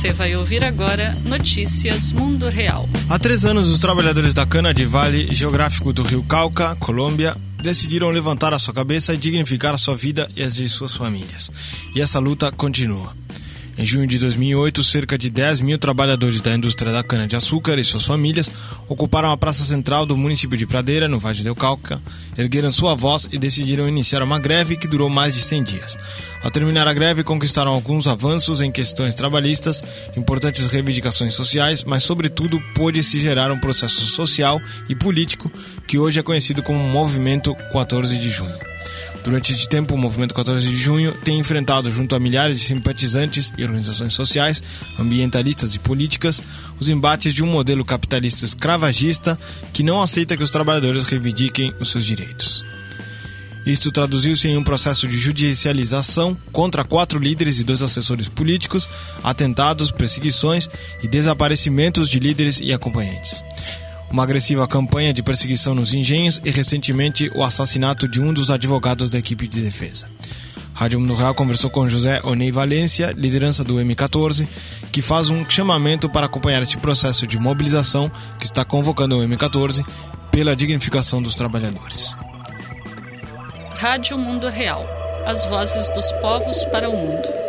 Você vai ouvir agora Notícias Mundo Real. Há 3 anos, os trabalhadores da cana de Vale Geográfico do Rio Cauca, Colômbia, decidiram levantar a sua cabeça e dignificar a sua vida e as de suas famílias. E essa luta continua. Em junho de 2008, cerca de 10 mil trabalhadores da indústria da cana-de-açúcar e suas famílias ocuparam a praça central do município de Pradeira, no Vale do Cauca, ergueram sua voz e decidiram iniciar uma greve que durou mais de 100 dias. Ao terminar a greve, conquistaram alguns avanços em questões trabalhistas, importantes reivindicações sociais, mas, sobretudo, pôde-se gerar um processo social e político que hoje é conhecido como Movimento 14 de Junho. Durante este tempo, o Movimento 14 de Junho tem enfrentado, junto a milhares de simpatizantes e organizações sociais, ambientalistas e políticas, os embates de um modelo capitalista escravagista que não aceita que os trabalhadores reivindiquem os seus direitos. Isto traduziu-se em um processo de judicialização contra 4 líderes e 2 assessores políticos, atentados, perseguições e desaparecimentos de líderes e acompanhantes. Uma agressiva campanha de perseguição nos engenhos e, recentemente, o assassinato de um dos advogados da equipe de defesa. Rádio Mundo Real conversou com José Oney Valência, liderança do M14, que faz um chamamento para acompanhar este processo de mobilização que está convocando o M14 pela dignificação dos trabalhadores. Rádio Mundo Real. As vozes dos povos para o mundo.